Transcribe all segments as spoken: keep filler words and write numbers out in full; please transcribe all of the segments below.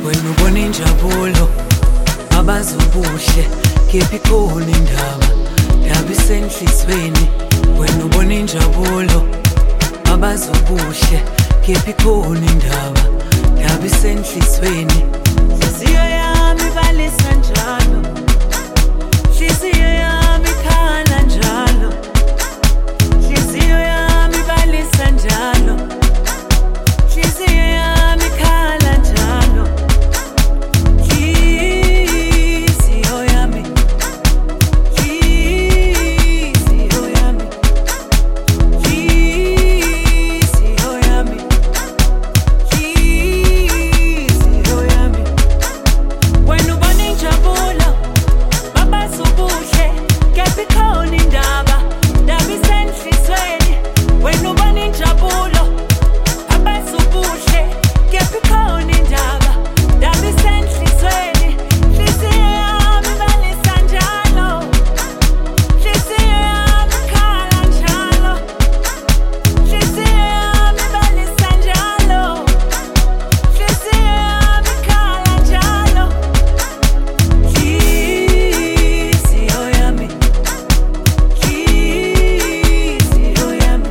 wena ubona injabulo abazi ubuhle kephi khona indaba ndaba isenhlizweni wena ubona injabulo abazi ubuhle kephi khona indaba ndaba isenhlizweni Hliziyo yami balisa njalo Hliziyo yami khala njalo Hliziyo yami balisa njalo Hliziyo yami khala njalo Hliziyo yami Hliziyo yami Hliziyo yami Hliziyo yami Wena ubona injabulo babazi ubuhle kephi khona indaba ndaba isenhlizweni wena ubona injabulo abazi ubuhle kephi khona indaba ndaba isenhlizweni Hliziyo yami balisa njalo Hliziyo yami khala njalo Hliziyo yami balisa njalo Hliziyo yami khala njalo Hliziyo yami Hliziyo yami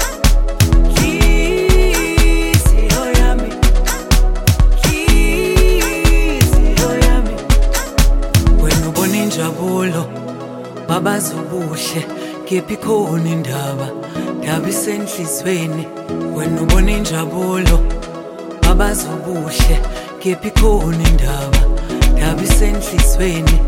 Hliziyo yami Hliziyo yami Wena ubona injabulo babazi ubuhle kephi khona indaba ndaba isenhlizweni wena ubona injabulo babazi ubuhle kephi khona indaba ndaba isenhlizweni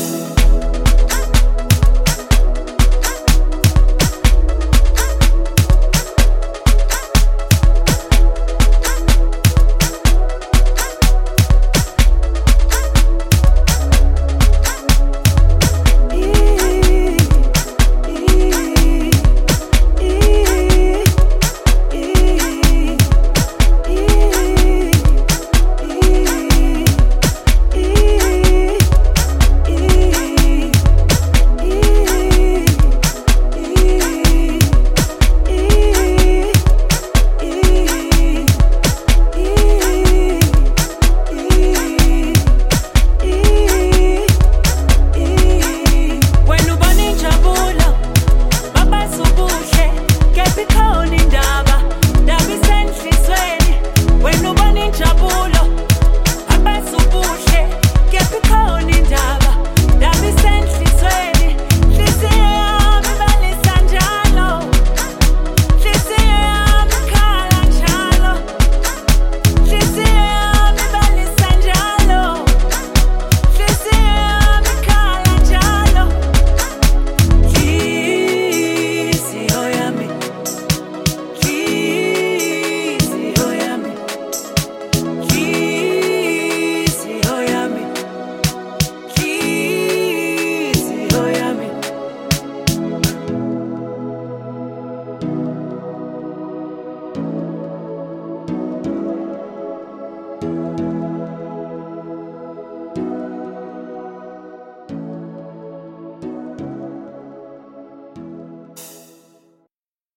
Wena ubona injabulo babazi ubuhle kephi khona indaba ndaba isenhlizweni wena ubona injabulo